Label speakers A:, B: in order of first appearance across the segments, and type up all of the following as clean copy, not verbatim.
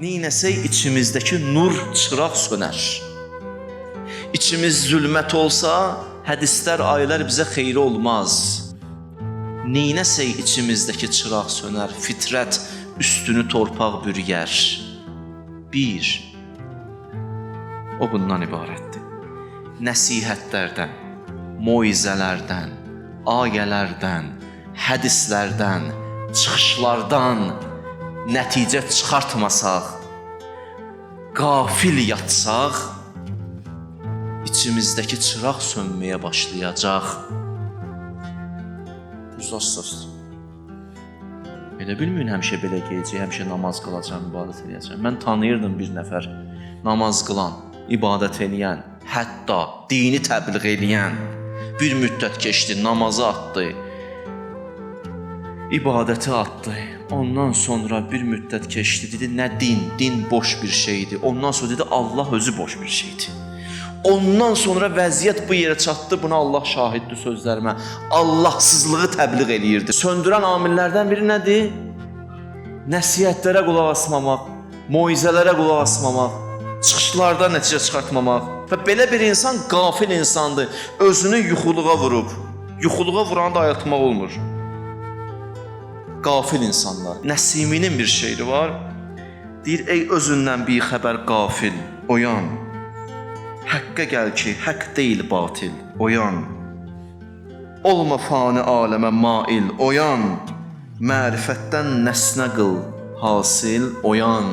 A: neynəsək içimizdəki nur çıraq sönər. İçimiz zülmət olsa, hədislər, ayələr bizə xeyri olmaz. Neynəsək içimizdəki çıraq sönər, fitrət üstünü torpaq bürüyər. Bir, o bundan ibarətdir. Nəsihətlərdən, moizələrdən, ayələrdən, hədislərdən, çıxışlardan nəticə çıxartmasaq, qafil yatsaq, içimizdəki çıraq sönməyə başlayacaq. Uzaq. Elə bilməyin, həmişə belə gecə, həmişə namaz qılacam, ibadət edəcəm. Mən tanıyırdım bir nəfər namaz qılan, ibadət edən, hətta dini təbliğ edən. Bir müddət keçdi, namazı atdı, ibadəti atdı. Ondan sonra bir müddət keçdi, dedi, nə din boş bir şeydir. Ondan sonra dedi, Allah özü boş bir şeydir. Ondan sonra vəziyyət bu yerə çatdı, buna Allah şahiddir sözlərimə. Allahsızlığı təbliğ eləyirdi. Söndürən amillərdən biri nədir? Nəsihətlərə qulaq asmamaq, moizələrə qulaq asmamaq, çıxışlardan nəticə çıxartmamaq. Və belə bir insan qafil insandır. Özünü yuxuluğa vurub. Yuxuluğa vuranı da ayıltmaq olmur. Qafil insanlar. Nəsiminin bir şeiri var. Deyir, ey özündən bir xəbər qafil, oyan. Həqqə gəl ki, haqq deyil batil, oyan. Olma fani aləmə mail, oyan. Mərifətdən nəsnə qıl, hasil, oyan.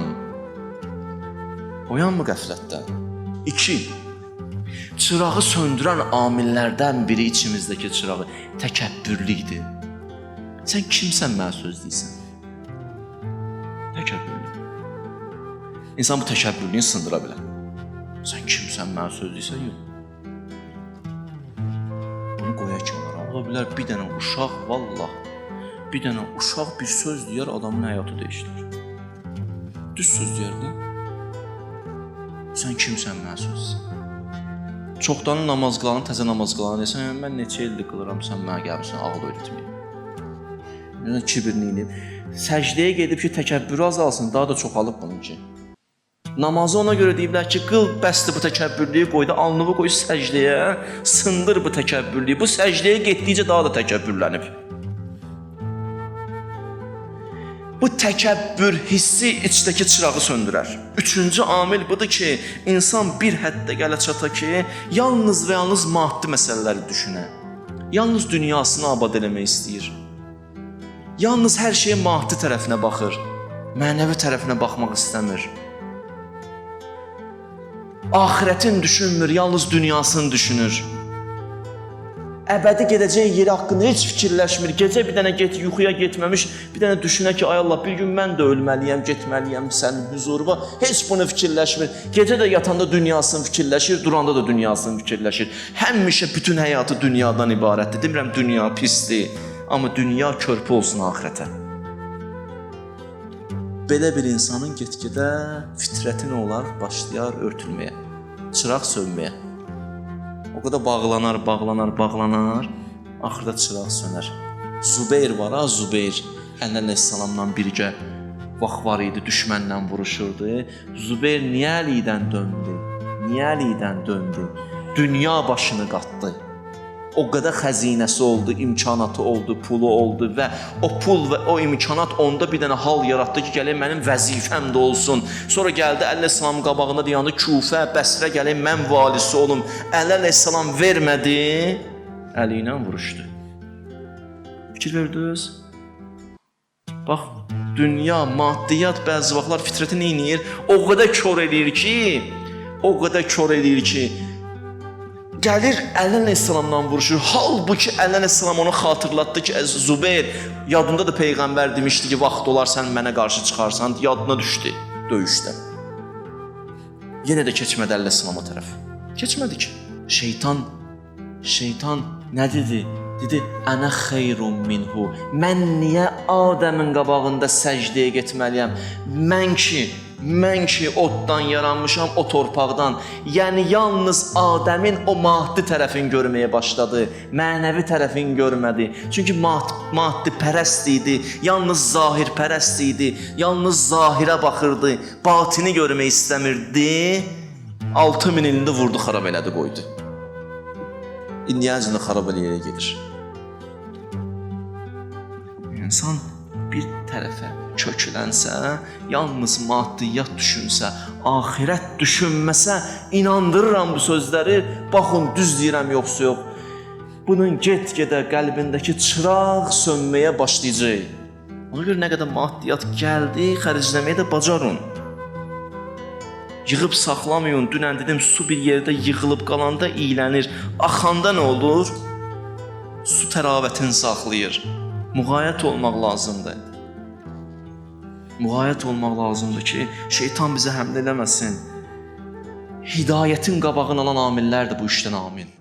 A: Oyanmı qəflətdən? 2. Çırağı söndürən amillərdən biri içimizdəki çırağı təkəbbürlükdir. Sən kimsən mənə söz deyirsən? Təkəbbürlük. İnsan bu təkəbbürlüyünü sındıra bilər. Sən kimsən mənə söz deyirsən? Yox. Bunu qoya kənara. Ola bilər bir dənə uşaq, vallah, bir dənə uşaq bir söz deyər, adamın həyatı dəyişdirir. Düz söz deyərdi. Sən kimsən mənə söz deyirsən? Çoxdanın namaz qılanı, təzə namaz qılanı deyirsən, mən neçə ildir qılıram, sən mənə gəlmirsən, ağıl öyrətməyəm. Kibirli eləyib. Səcdəyə gedib ki, təkəbbürü azalsın, daha da çoxalıb bununki. Namazı ona görə deyiblər ki, qıl bəsdir bu təkəbbürlüyü qoy da, alnını qoy səcdəyə, sındır bu təkəbbürlüyü. Bu səcdəyə getdikcə daha da təkəbbürlənib. Bu təkəbbür hissi içdəki çırağı söndürər. 3-cü amil budur ki, insan bir həddə gələ çata ki, yalnız və yalnız maddi məsələləri düşünə. Yalnız dünyasını abad eləmək istəyir. Yalnız hər şeyə maddi tərəfinə baxır, mənəvi tərəfinə baxmaq istəmir. Ahirətin düşünmür, yalnız dünyasını düşünür. Əbədi gedəcək yeri haqqında heç fikirləşmir. Gecə bir dənə yuxuya getməmiş, bir dənə düşünə ki, ay Allah, bir gün mən də ölməliyəm, getməliyəm sənin huzuruna. Heç bunu fikirləşmir. Gecə də yatanda dünyasını fikirləşir, duranda da dünyasını fikirləşir. Həmişə bütün həyatı dünyadan ibarətdir. Demirəm, dünya pisdir. Amma dünya körpü olsun axirətə. Belə bir insanın get-gedə fitrəti nə olar? Başlayar örtülməyə, çıraq sönməyə. O qədər bağlanar, axırda çıraq sönər. Zübeyir var ha, Zübeyir. Əleyhissalamla birgə vaxt var idi, düşmənlə vuruşurdu. Zübeyir niyə Əlidən döndü? Dünya başını qatdı. O qədər xəzinəsi oldu, imkanatı oldu, pulu oldu və o pul və o imkanat onda bir dənə hal yaratdı ki, gəlin mənim vəzifəm də olsun. Sonra gəldi Əleyhissalam qabağında dayandı, Kufə, Bəsrə gəlin mən valisi olum. Əleyhissalam vermədi, Əli ilə vuruşdu. Fikir verdiniz? Bax, dünya, maddiyyat bəzi vaxtlar fitrəti neynir? O qədər kör eləyir ki, gəlir Əleyhissalamla vuruşur. Halbuki Əleyhissalam onu xatırlatdı ki, Zübeyir, yadında da Peyğəmbər demişdi ki, vaxt olar sən mənə qarşı çıxarsan, yadına düşdü döyüşdə. Yenə də keçmədi Əleyhissalama tərəf. Keçmədi ki. Şeytan nə dedi? Dedi, ənə xeyrun minhu. Mən niyə Adəmin qabağında səcdəyə getməliyəm? Mən ki, mən ki oddan yaranmışam, o torpaqdan. Yəni yalnız Adəmin o maddi tərəfini görməyə başladı, mənəvi tərəfini görmədi. Çünki maddi pərəst idi, yalnız zahir pərəst idi, yalnız zahirə baxırdı, batini görmək istəmirdi. 6000 ilində vurdu, xarab elədi, qoydu. İndiyəcində xarab eləyə gedir. İnsan bir tərəfə köklənsə, yalnız maddiyyat düşünsə, axirət düşünməsə, inandırıram bu sözləri, baxın düz deyirəm yoxsa yox. Bunun get-gedə qəlbindəki çıraq sönməyə başlayacaq. Ona görə nə qədər maddiyyat gəldi, xərcləməyə də bacarın. Yığıb saxlamayın. Dünən dedim, su bir yerdə yığılıb qalanda iylənir. Axanda nə olur? Su təravətini saxlayır. Müğayət olmaq lazımdır. Müğayət olmaq lazımdır ki, şeytan bizə həmlə eləməsin. Hidayətin qabağını alan amillərdir bu işdən, amin.